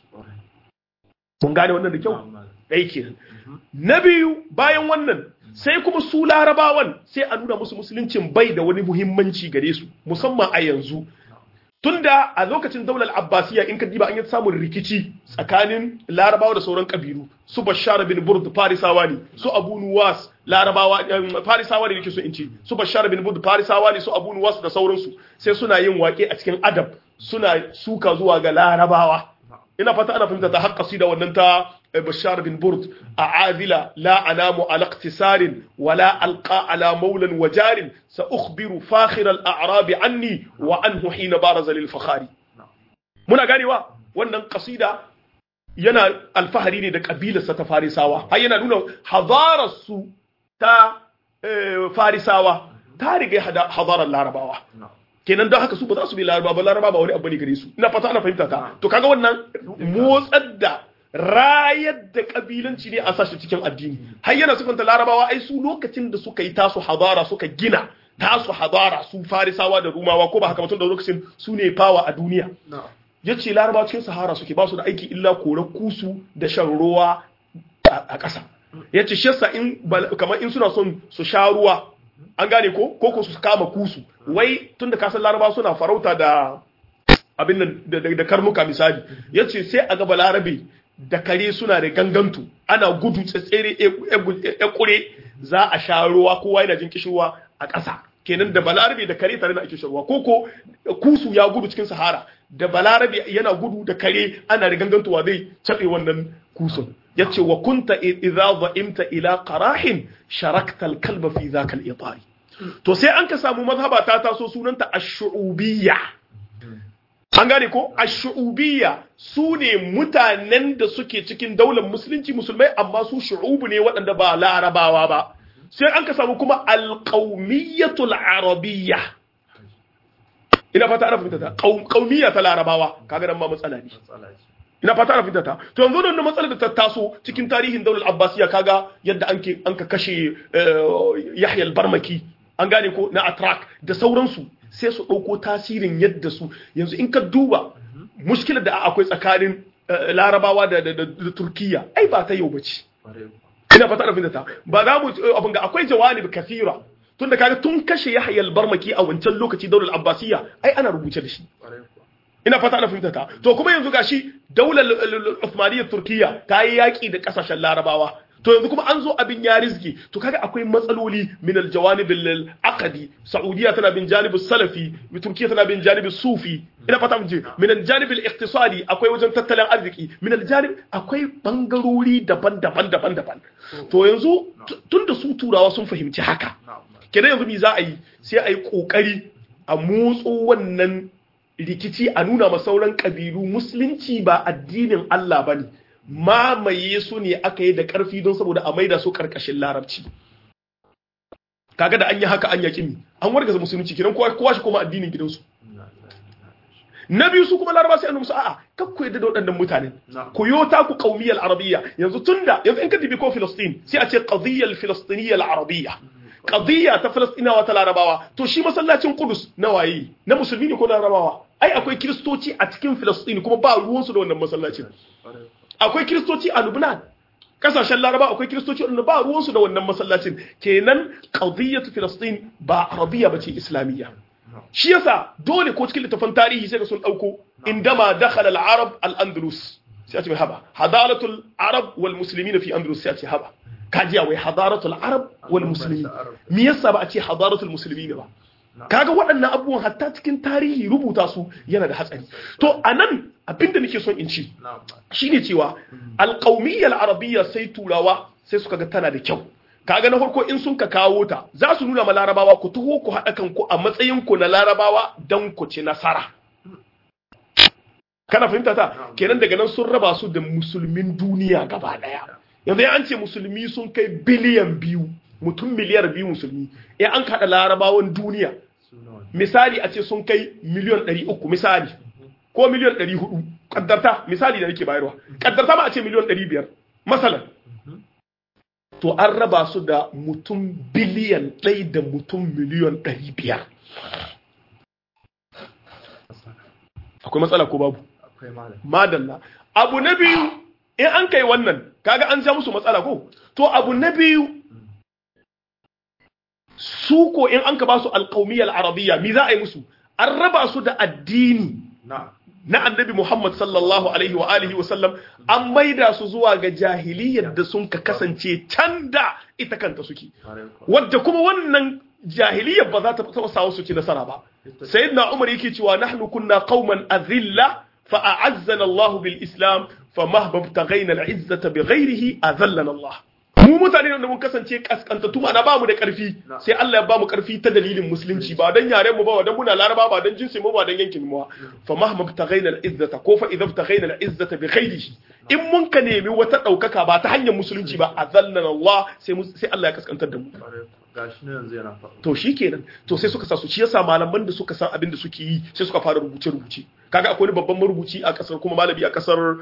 mun gane wannan da kyau ɗai kenan na biyu bayan wannan sai kuma su larabawan sai a nuna musu musuluncin bai da wani muhimmanci gare su musamman a yanzu tunda a lokacin daular abbasiya in ka diba an yi samun rikici tsakanin larabawa da sauran kabilu su bashar bin burd farisawa ne su abu nuwas larabawa farisawa ne nake so in ce su bashar bin burd farisawa ne su abu nuwas da sauransu sai suna yin waƙe a cikin adab suna suka zuwa ga larabawa ina fata ana fahimta ta haƙƙasi da wannan ta bashar bin burd a azila la anamu ala iqtisarin wala alqa ala maulan wa jarin sa ukhbiru fakhir al a'rab anni wa anhu hina baraza lil fakhari muna ganewa wannan qasida yana alfahari ne da kabilarsa ta farisawa har yana nuna hadarar su ta farisawa ta riga hadarar larabawa kenan don haka su ba za su bi laraba ba laraba ba wani abu ne gare su ina fata ana fahimta ta to kaga wannan motsar da rayar da kabilanci ne a sashi cikin addini har yana sifanta larabawa ai su lokacin da suka yi tasu hadara suka gina tasu hadara su farisawa da rumawa ko ba haka mutum da lokacin su ne fawa a duniya yace larabawa cikin sahara suke ba su da aiki illa korar kusu da shan ruwa a ƙasa yace shi yasa in kamar in suna son su sha ruwa an gane ko ko su kama kusu wai tunda kasan laraba suna farauta da abin nan da karnuka misali yace sai a ga balarabe da kare suna da gangantu ana gudu tsetsere ya kure za a sha ruwa kowa yana jin kishirwa a ƙasa kenan da balarabe da kare tare da ake sharwa koko kusu ya gudu cikin sahara da balarabe yana gudu da kare ana da gangantuwa zai cabe wannan kusun yace wa kunta idza dha'imta ila qarahin sharakta al-kalba fi dhaka al-itari to sai an ka samu mazhaba ta taso sunanta ash-shu'ubiyya an gane ko ash-shu'ubiyya sune mutanen da suke cikin daular musulunci musulmai amma su shu'ubu ne waɗanda ba larabawa ba sai an ka samu kuma al-qawmiyatul arabiyya ina fata ana fahimta ta qaumiyya ta larabawa kaga nan ma matsala ne ina fata ana fahimta ta to yanzu da matsalar da ta taso cikin tarihin daular abbasiya kaga yadda anke anka kashe Yahya al-Barmaki an gane ko na Atrak da sauransu sai su dauko tasirin yadda su yanzu in ka duba mushkilar da akwai tsakanin larabawa da da Turkiya ai ba ta yau bace ina fata ana fahimta ta ba za mu abin ga akwai jawanib kathira tunda kaga tun kashe Yahya al-Barmaki a wancan lokaci daular abbasiya ai ana rubuce da shi ina fata ana fahimta ta to kuma yanzu gashi daular Uthmaniyyar Turkiya ta yi yaki da kasashen Larabawa to yanzu kuma an zo abin ya rizki to kaga akwai matsaloli min aljawanib al-aqdi Saudiya tana bin janib salafi Turkiya tana bin janib sufi ina fata mun je min aljanib al-iqtisadi akwai wajen tattalin arziki min aljanib akwai bangarori daban-daban daban-daban to yanzu tunda su turawa sun fahimci haka kenan yanzu me za a yi sai a yi kokari a motso wannan rikici a nuna ma sauran kabilu musulunci ba addinin Allah bane mamaye su ne aka yi da ƙarfi don saboda a maida su ƙarƙashin larabci kaga da an yi haka an yaƙi mi an wargaza musulunci kiran kowa shi kuma addinin gidansu na biyu su kuma laraba sai an musu a'a kakku yadda da waɗannan mutanen ku yota ku qaumiyal arabiyya yanzu tunda yanzu in ka dibi ko Filistin sai a ce qadiyyal filistiniyyal arabiyya qadiyya ta filistinawa ta larabawa to shi masallacin Qudus na waye na musulmi ne ko na larabawa ai akwai kristoci a cikin Filistin kuma ba ruwansu da wannan masallacin akwai kristoci a Lubnan kasashen laraba akwai kiristoci wanda ba ruwansu da wannan masallacin. Kenan qadiyatu filastin ba arabiya bace islamiyya. Shi yasa dole ko cikin littafin tarihi sai ga sun dauko indama dakhala al-arab al-andalus sai a ce haba hadaratul arab wal muslimin fi andalus sai a ce haba kaji wai hadaratul arab wal muslimin me yasa ba a ce hadaratul muslimin ba? Kaga waɗannan abubuwan hatta cikin tarihi rubuta su yana da hatsari. To anan abinda nake son in ci shine cewa alqaumiyya al-arabiyya sai turawa sai suka ga tana da kyau. Kaga na farko in sun ka kawo ta za su nuna ma larabawa ku taho ku haɗa kanku a matsayin ku na larabawa dan ku ci nasara. Kana fahimta ta? Kenan daga nan sun raba su da musulmin duniya gaba daya. Yanzu an ce musulmi sun kai biliyan biyu, mutum miliyar biyu musulmi. In an kaɗa larabawan duniya misali a ce sun kai miliyan ɗari uku misali ko miliyan ɗari hudu kaddarta misali da nake bayarwa kaddarta ma a ce miliyan ɗari biyar masalan to an raba su da mutum biliyan ɗai da mutum miliyan ɗari biyar. Akwai matsala ko babu? Madalla. Abu na biyu in an kai wannan kaga an ja musu matsala ko? To abu na biyu su ko in an ka ba su alqaumiyyal arabiyya mi za a yi musu? An raba su da addini na annabi Muhammad sallallahu alaihi wa alihi wa sallam, an maida su zuwa ga jahiliyyar da sun ka kasance can da ita kanta suke, wadda kuma wannan jahiliyyar ba za ta taɓa sawo su ci nasara ba. Sayyidina Umar yake cewa nahnu kunna qauman azilla fa a'azzana Allah bil Islam fa mahbabtaghayna al izzata bighayrihi azallana Allah. Mu mutane da mun kasance kaskantattu ana ba mu da karfi sai Allah ya ba mu karfi ta dalilin musulunci ba dan yaren mu ba dan muna laraba ba dan jinsi mu ba dan yankin mu fa mahma btaghayna al-izzata ko fa idza btaghayna al-izzata bi ghayrihi in mun ka nemi wata daukaka ba ta hanyar musulunci ba azallana Allah sai sai Allah ya kaskantar da mu.
Gashi ne yanzu yana faɗa.
To shikenan to sai suka sa su shi yasa malaman da suka san abin da suke yi sai suka fara rubuce rubuce. Kaga akwai wani babban marubuci a kasar kuma malami a kasar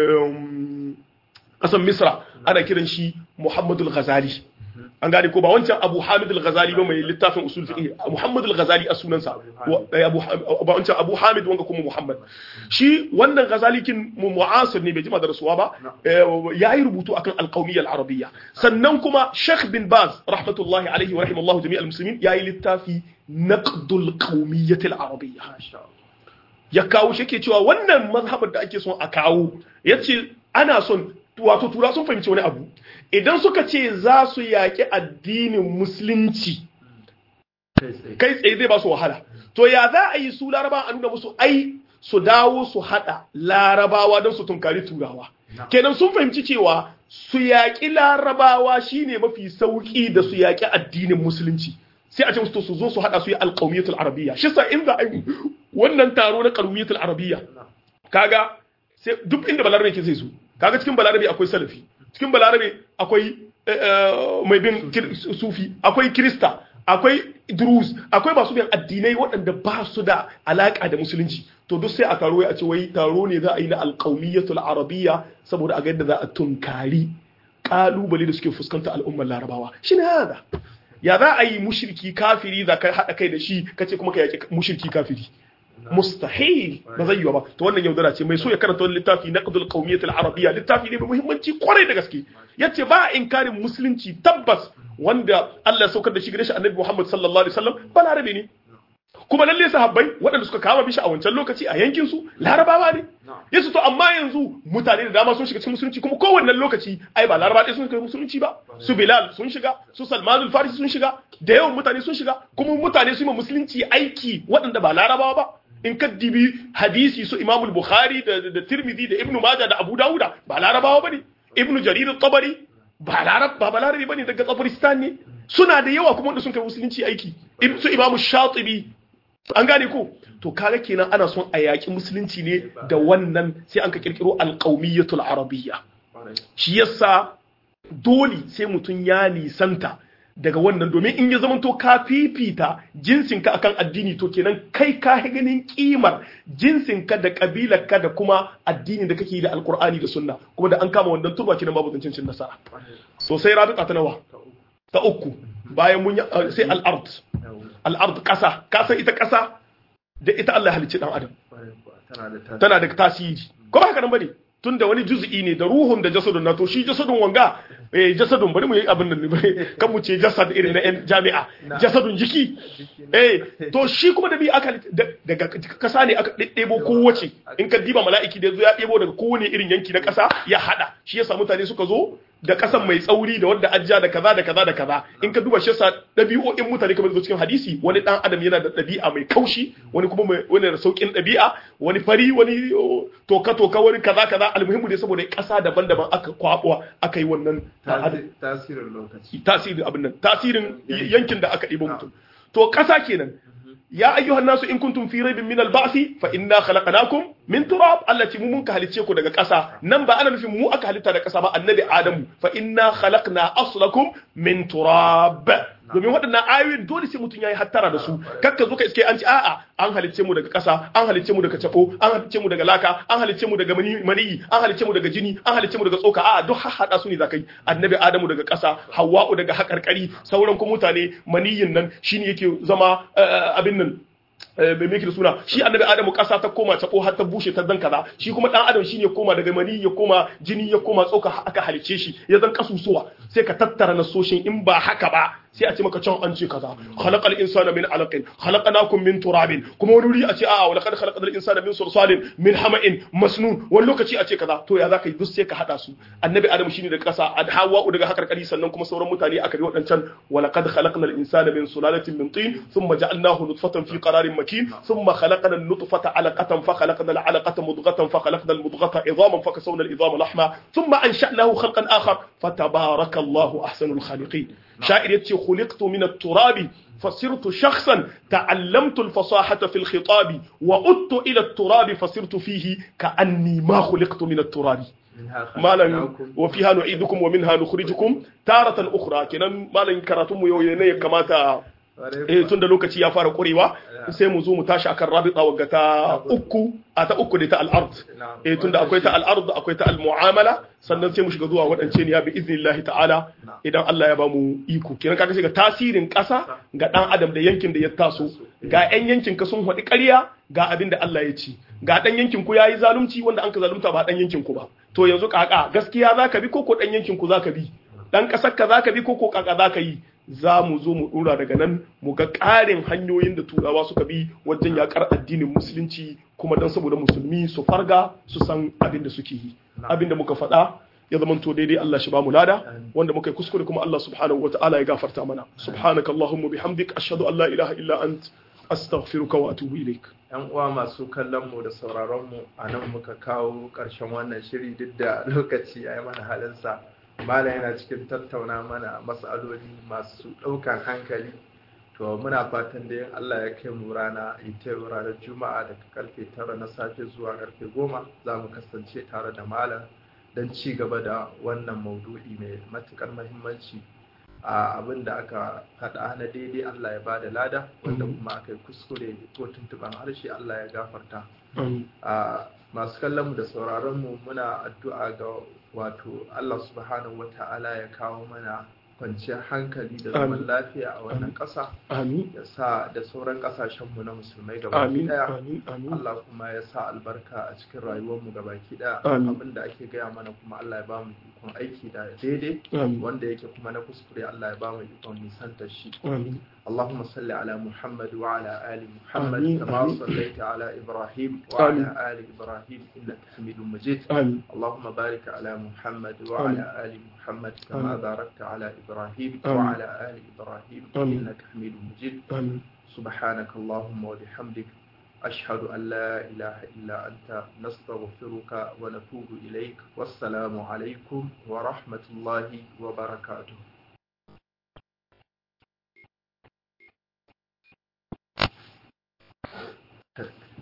kasar Misra ana kiran shi Muhammadul Ghazali. An gane ko ba wancan Abu Hamid al-Ghazali ba mai littafin usul fiqh, Muhammad al-Ghazali a sunansa Abu ba wancan Abu Hamid wanga kuma Muhammad. Shi wannan Ghazali kin mu'asir ne bai jima da rasuwa ba, yayi rubutu akan al-qawmiyya al-arabiyya. Sannan kuma Sheikh bin Baz rahmatullahi alaihi wa rahimallahu jami'al muslimin yayi littafi Naqdul Qawmiyyah al-Arabiyya. Ya kawo shi yake cewa wannan mazhabar da ake son a kawo yace ana son wato tura sun fahimci wani abu idan suka ce za su yaƙi addinin musulunci kai tsaye zai ba su wahala to ya za a yi su laraba a nuna musu ai su dawo su haɗa larabawa don su tunkari turawa kenan sun fahimci cewa su yaƙi larabawa shine mafi sauƙi da su yaƙi addinin musulunci sai a ce musu su zo su haɗa su yi alƙawmiyatul arabiyya shi sa in za a yi wannan taro na ƙawmiyatul arabiyya kaga sai duk inda balarabe ke zai zo kaga cikin balarabe akwai salafi cikin balarabe akwai mai bin sufi akwai kirista akwai druz akwai masu bin addinai waɗanda ba su da alaka da musulunci to duk sai a taro a ce wai taro ne za a yi na alqawmiyatul arabiyya saboda a ga yadda za a tunkari kalubale da suke fuskanta al'ummar larabawa shine hada ya za a yi mushriki kafiri za ka haɗa kai da shi kace kuma ka yaki mushriki kafiri mustahil ba zai yi ba to wannan yaudara ce mai so ya karanta wani littafi naqdul qawmiyyah al-arabiyya littafi ne mai muhimmanci kwarai da gaske yace ba inkarin musulunci tabbas wanda Allah ya saukar da shi gare shi annabi Muhammad sallallahu alaihi wasallam ba larabe ne kuma lalle sahabbai waɗanda suka kama bishi a wancan lokaci a yankin su larabawa ne yace to amma yanzu mutane da dama sun shiga cikin musulunci kuma kowanne lokaci ai ba laraba ɗaya sun shiga musulunci ba su Bilal sun shiga su Salman al-Farisi sun shiga da yawan mutane sun shiga kuma mutane su yi musulunci aiki waɗanda ba larabawa ba in ka dibi hadisi su Imam al-Bukhari da da Tirmidhi da Ibn Majah da Abu Dawud ba larabawa bane Ibn Jarir al-Tabari ba larab ba larabi bane daga Tabaristan ne suna da yawa kuma wanda sun kai musulunci aiki su Imam Shatibi an gane ko to kaga kenan ana son a yaki musulunci ne da wannan sai an ka kirkiro al-qawmiyatul arabiyya shi yasa dole sai mutun ya nisanta daga wannan domin in ya zamanto ka fifita jinsinka akan addini to kenan kai ka ganin kimar jinsinka da kabilarka da kuma addinin da kake yi da alkur'ani da sunna kuma da an kama wannan turba kenan babu zancin cin nasara so sai rabiqa ta nawa ta uku bayan mun sai al-ard al-ard kasa kasa ita kasa da ita Allah ya halicci dan adam tana da tasiri ko ba haka nan bane tunda wani juz'i ne da ruhun da jasadun na to shi jasadun wanga eh jasadun bari mu yi abin nan ne kan mu ce jasad irin na yan jami'a jasadun jiki eh to shi kuma da bi aka daga kasa ne aka ɗebo kowace in ka diba mala'iki da yazo ya ɗebo daga kowane irin yanki na kasa ya hada shi yasa mutane suka zo da kasan mai tsauri da wadda ajja da kaza da kaza da kaza in ka duba shi yasa dabi'o'in mutane kamar cikin hadisi wani dan adam yana da dabi'a mai kaushi wani kuma mai wani da saukin dabi'a wani fari wani toka toka wani kaza kaza almuhimmu dai saboda kasa daban-daban aka kwakwa aka yi wannan
tasirin lokaci
tasirin abin nan tasirin yankin da aka ɗibo mutum to kasa kenan ya ayyuhan nasu in kuntum fi raibin min al-ba'thi fa inna khalaqnakum min turab Allah ce mu mun ka halice ku daga ƙasa nan ba ana nufin mu aka halitta da ƙasa ba annabi Adamu fa inna khalaqna aslakum min turab domin waɗannan ayoyin dole sai mutum yayi hattara da su kakka zo ka iske an ci a'a an halice mu daga ƙasa an halice mu daga tabo an halice mu daga laka an halice mu daga maniyi an halice mu daga jini an halice mu daga tsoka a'a duk hada su ne zakai annabi Adamu daga ƙasa Hawwa'u daga haƙarƙari sauran kuma mutane maniyin nan shine yake zama abin nan mai miki da suna shi annabi Adamu kasa ta koma ta ko har ta bushe ta zan kaza shi kuma dan adam shine ya koma daga mani ya koma jini ya koma tsoka aka halice shi ya zan kasusuwa sai ka tattara nasoshin in ba haka ba sai a ce maka can an ce kaza khalaqal insana min alaqin khalaqnakum min turabin kuma wani wuri a ce a'a walaqad khalaqal insana min salsalin min hama'in masnun wani lokaci a ce kaza to ya zaka yi duk sai ka hada su annabi Adamu shine daga kasa Hawwa daga hakarkari sannan kuma sauran mutane aka yi wadancan walaqad khalaqnal insana min sulalatin min tin thumma ja'alnahu nutfatan fi qararin makin thumma khalaqna an-nutfata 'alaqatan fa khalaqna al-'alaqata mudghatan fa khalaqna al-mudghata 'idhaman fa kasawna al-'idhama lahma thumma ansha'nahu khalqan akhar fatabarakallahu ahsanul khaliqin شاعر يتي خلقت من التراب فصرت شخصا تعلمت الفصاحة في الخطاب وعدت إلى التراب فصرت فيه كأني ما خلقت من التراب مالا وفيها نعيدكم ومنها نخرجكم تارة أخرى كنا مالا كراتم يويني كما تا eh tun da lokaci ya fara kurewa sai mu zo mu tashi akan rabita wagga ta uku a ta uku da ta al-ard eh tun da akwai ta al-ard akwai ta al-mu'amala sannan sai mu shiga zuwa wadance ne ya bi iznillahi ta'ala idan Allah ya ba mu iko kiran kaga shiga tasirin kasa ga dan adam da yankin da ya taso ga yan yankin ka sun hadi ƙarya ga abin da Allah ya ci ga dan yankin ku yayi zalunci wanda an ka zalunta ba dan yankin ku ba to yanzu kaka gaskiya zaka bi ko ko dan yankin ku zaka bi dan kasar ka zaka bi ko ko kaka zaka yi za mu zo mu dora daga nan mu ga ƙarin hanyoyin da turawa suka bi wajen yakar addinin musulunci kuma dan saboda musulmi su farga su san abin da suke yi abin da muka faɗa ya zama to daidai Allah shi ba mu lada wanda muka yi kuskure kuma Allah subhanahu wataala ya gafarta mana subhanakallahumma bihamdik ashhadu an la ilaha illa ant astaghfiruka wa atubu ilaik.
Yan uwa masu kallon mu da sauraron mu anan muka kawo ƙarshen wannan shiri duk da lokaci yayi mana halinsa. Malam yana cikin tattauna mana matsaloli masu ɗaukan hankali to muna fatan da yin Allah ya kai mu rana ita ranar juma'a daga karfe tara na safe zuwa karfe goma za mu kasance tare da malam don ci gaba da wannan maudu'i mai matukar muhimmanci a abin da aka faɗa na daidai Allah ya ba da lada wanda kuma aka yi kuskure ko tuntuɓan harshe Allah ya gafarta. Masu kallon mu da sauraron mu muna addu'a ga wato Allah subhanahu wata'ala ya kawo mana kwanciyar hankali da zaman lafiya a wannan ƙasa ya sa da sauran ƙasashenmu na musulmai gabaki daya Allah kuma ya sa albarka a cikin rayuwarmu gabaki daya abinda ake gaya mana kuma Allah ya bamu ikon aiki da daidai wanda yake kuma na kuskure Allah ya bamu ikon nisanta shi اللهم صل على محمد وعلى آل محمد كما صليت على إبراهيم وعلى آل إبراهيم إنك حميد مجيد اللهم بارك على محمد وعلى آل محمد كما باركت على إبراهيم وعلى آل إبراهيم إنك حميد مجيد سبحانك اللهم وبحمدك أشهد أن لا إله إلا أنت نستغفرك ونتوب إليك والسلام عليكم ورحمة الله وبركاته. Perfect.